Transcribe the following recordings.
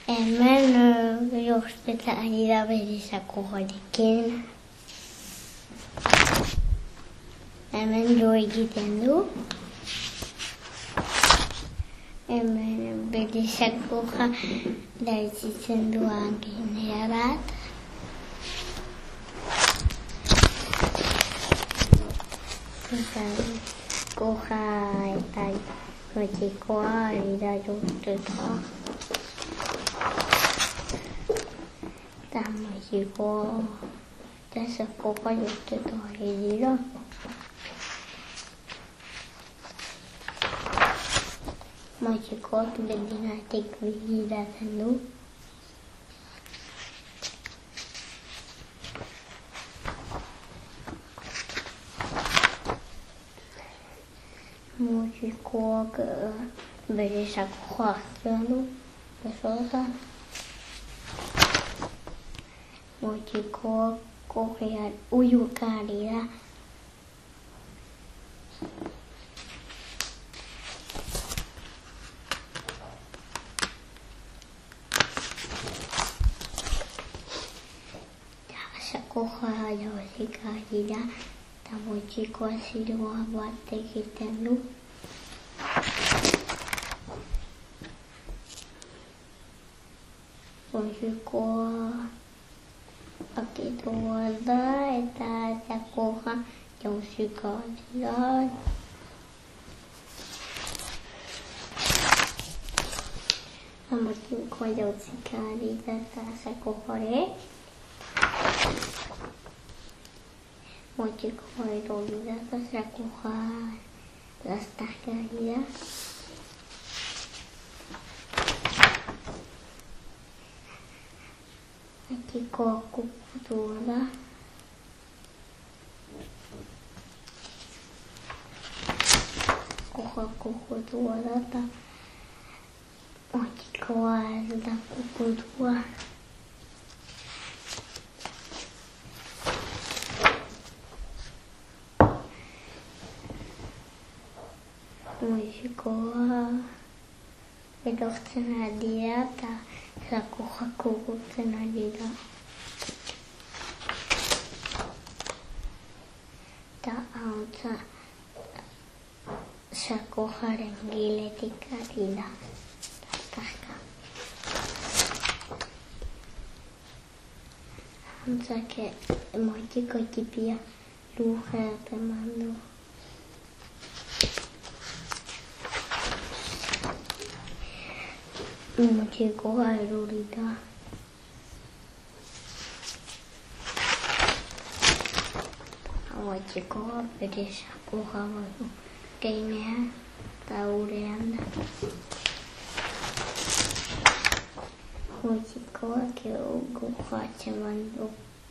Hemen josteta ari da bere sakoarekin. Hemen jo egiten du. Hemen bere sakoa daitzitzen du anginea bat. Eta sakoa eta motxikoa ari da josteta. Eta motxikoa eta sakoa josteta ari dira. Motxikoak begiratik begiratzen du. Motxikoak bere sakoa hartzen du. Besotan. Motxikoak kogean uiuka ari da. Sakoa jauzik ari da, eta motxikoa ziloa bat egiten du. Motxikoa akitua da, eta sakoa jauzik ari da. Motxikoa jauzik ari da, eta sakoa Motxikoa erori da, eta sakoa lastarka ari da. Motxikoa kukutua da. Sakoa kukutua da, eta motxikoa ez da kukutua. Motxikoa erortzen ari da, eta sakoa kukutzen ari da. Eta hantza sakoaren giletik ari da. Lastarka. Hantzak motxiko tipia lurrerat eman du. Motxikoa erori da. Motxikoa bere sakoa badu gainean eta urean da. Motxikoak egurra atseman du.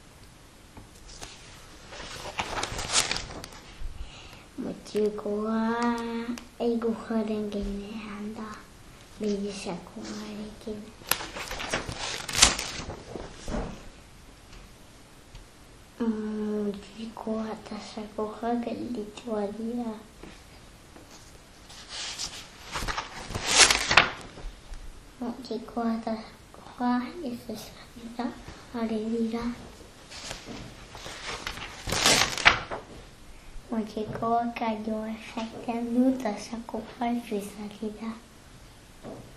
Motxikoa egurraren gainean da. Bere sakoarekin. Motxikoa eta sakoa gelditua dira. Motxikoa eta sakoa ezezagita ari dira. Motxikoak aioa jaiten du eta sakoa ezezagita.